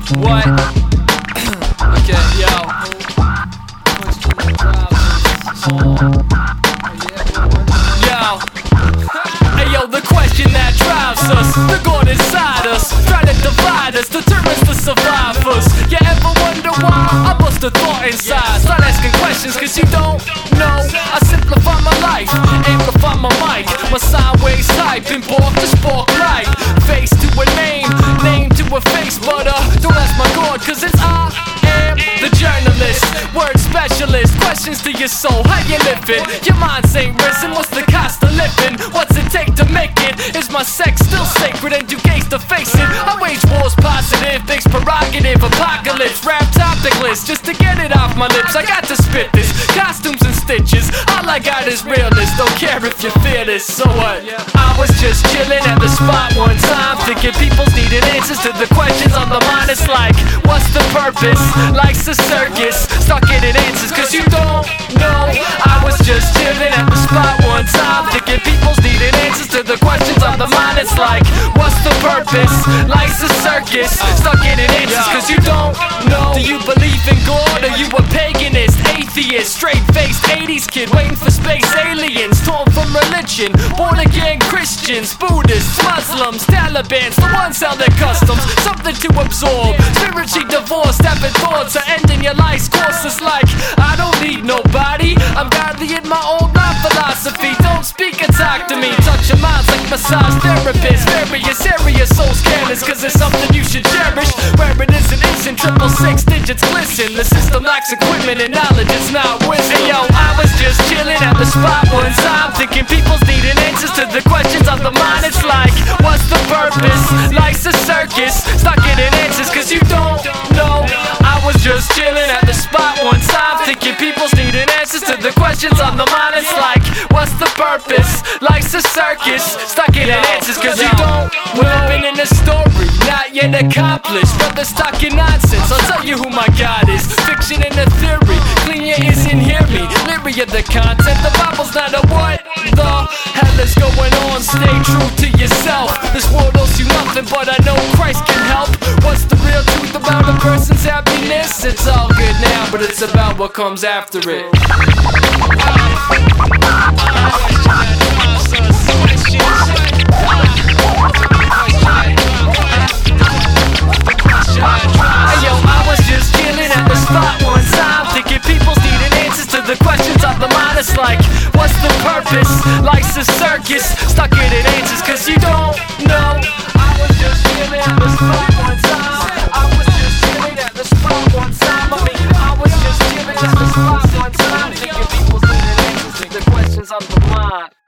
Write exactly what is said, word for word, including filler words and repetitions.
What? Okay, yo. Yo. Hey yo, the question that drives us, the God inside us, try to divide us, determines to survive us. You ever wonder why? I bust a thought inside, start asking questions cause you don't know. I simplify my life, amplify my mic, my sideways type, import to spark light. Face to a name, name to a face, but uh, don't ask my God cause it's I am the journalist, word specialist. Questions to your soul, how you living? Your mind's ain't risen, what's the cost of living? What's it take to make it? Is my sex still sacred and do gays to face it? I wage wars positive, big's prerogative, apocalypse, rap topic list, just to get it off my lips. I got to spit this, costumes and stitches, all I got is realness, don't care if you fear this. So what? I was just chilling at the spot one time, thinking people's needing answers to the questions on the mind. It's like, what's the purpose? Life's a circus, start getting answers cause you don't know. I was just chilling at the spot one time, thinking people's needing answers to the questions on the mind. It's like, what's the purpose? Life's a circus, start getting answers cause you don't know. Do you believe in God? Are you a paganist, atheist, straight-faced eighties kid waiting for space aliens, torn from religion, born again Christians, Buddhists, Muslims, Talibans, the ones sell their customs, something to absorb, spiritually divorced, having thoughts are ending your life's course. It's like, I don't need nobody, I'm godly in my own life philosophy. Don't speak and talk to me, touch your minds like massage therapists. Various areas, so scandalous, cause it's something you should cherish. Where it is an instant, triple six digits glisten. The system lacks equipment and knowledge, it's not wisdom. Hey yo, I was just chilling at the spot one time, thinking people's needing answers to the questions on the mind. It's like, what's the purpose? Life's a circus, start getting answers cause you don't know. I was just chilling at the spot one time, thinking people's needing answers to the questions on the mind. It's like, what's the purpose? Life's a circus, start getting answers cause you don't. We're living in a story, not yet accomplished. Brother stuck in nonsense, I'll tell you who my God is. Fiction and a theory, clean your ears and hear me. Lyric of the content, the Bible's not a what the hell is going on. Stay true to yourself, this world owes you nothing, but I know Christ can help. What's the real truth about a person's happiness? It's all good now, but it's about what comes after it. Yo, I was just chilling at the spot one time, thinking people's needing answers to the questions on the mind. It's like, what's the purpose? Life's a circus, start getting answers cause you don't know. I was just chilling at the spot one time. I was just chilling at the spot one time. I mean, I was just chilling at the spot one time, thinking people's needing answers to the questions on the mind.